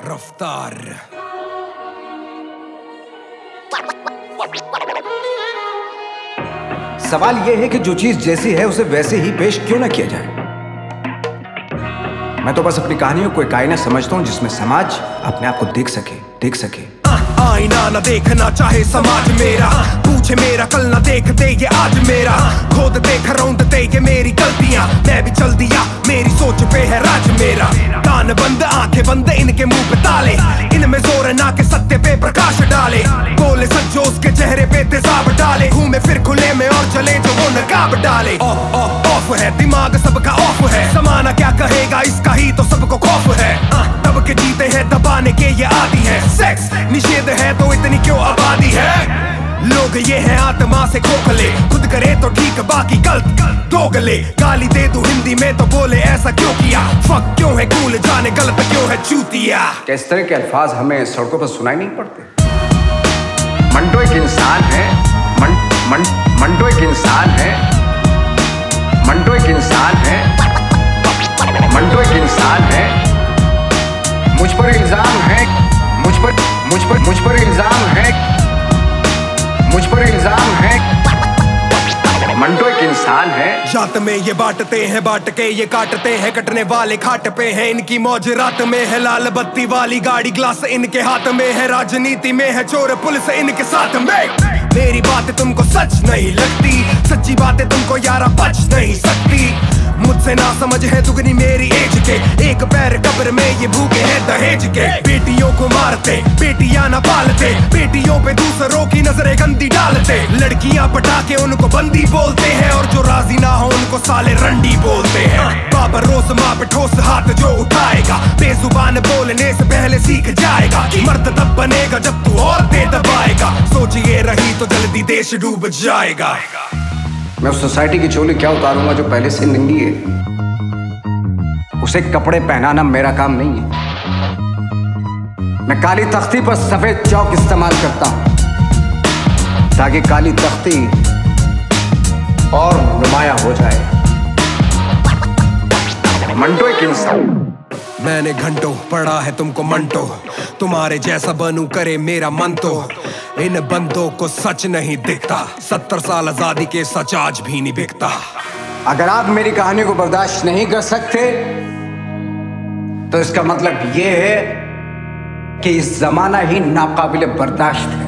रफ्तार। सवाल यह है कि जो चीज जैसी है उसे वैसे ही पेश क्यों ना किया जाए। मैं तो बस अपनी कहानियों को एक आईना समझता हूं जिसमें समाज अपने आप को देख सके। आईना ना देखना चाहे समाज मेरा, पूछे मेरा कल ना देख दे ये आज मेरा, खोद देख रौंद दे ये मेरी गलतियां, मैं भी चल दिया मेरी सोच पे है राज मेरा। कान बंद आंखें बंद इनके मुंह पे ताले, इनमें जोर ना के सत्य पे प्रकाश डाले, बोले सज्जो उसके चेहरे पे तेजाब डाले, घूमे फिर खुले में और चले जो वो नकाब डाले। ऑफ है दिमाग सबका ऑफ है, समाना क्या कहेगा इसका ही तो सबको खौफ है। तब के जीते हैं दबाने के ये आदि है, सेक्स निषेध है तो इतनी क्यों आबादी है। लोग ये है आत्मा से खोखले, खुद करे तो ठीक बाकी गलत दोगले। गाली दे दूं हिंदी में तो बोले ऐसा क्यों किया, फक क्यों है कूल जाने गलत क्यों है चूतिया। क्या इस तरह के अल्फाज हमें सड़कों पर सुनाई नहीं पड़ते? मंटो एक इंसान है, मंटो एक इंसान है, मंटो एक इंसान है, मंटो एक इंसान है। मुझ पर इल्जाम है, मुझ पर इल्जाम है, मुझ पर इल्जाम है। मंटो एक इंसान है। जात में ये बांटते हैं, बांट के ये काटते हैं, कटने वाले खाट पे है इनकी मौज रात में है। लाल बत्ती वाली गाड़ी ग्लास इनके हाथ में है, राजनीति में है चोर पुलिस इनके साथ में। मेरी बातें तुमको सच नहीं लगती, सच्ची बातें तुमको यारा बच नहीं सकती। मुझसे ना समझ है दुगनी मेरी एज के, एक पैर कब्र में ये भूखे हैं दहेज के। बेटियों को मारते बेटियां ना पालते, बेटियों पे दूसरों की नजरें गंदी डालते, लड़कियां पटा के उनको बंदी बोलते हैं, और जो राजी ना हो उनको साले रंडी बोलते हैं। बाबा रोज माँ पे ठोस हाथ जो उठाएगा, बेजुबान बोलने से पहले सीख जाएगा कि मर्द तब बनेगा जब तू औरतें दबाएगा। सोचिए रही तो जल्दी देश डूब जाएगा। मैं उस सोसाइटी की चोली क्या उतारूंगा जो पहले से नंगी है। उसे कपड़े पहनाना मेरा काम नहीं है। मैं काली तख्ती पर सफेद चौक इस्तेमाल करता हूं ताकि काली तख्ती और नुमाया हो जाए। मंटो एक इंसान। मैंने घंटों पढ़ा है तुमको मंटो, तुम्हारे जैसा बनूं करे मेरा मन तो। इन बंदों को सच नहीं दिखता, 70 साल आजादी के सच आज भी नहीं बिकता। अगर आप मेरी कहानी को बर्दाश्त नहीं कर सकते तो इसका मतलब यह है कि इस जमाना ही नाकाबिले बर्दाश्त है।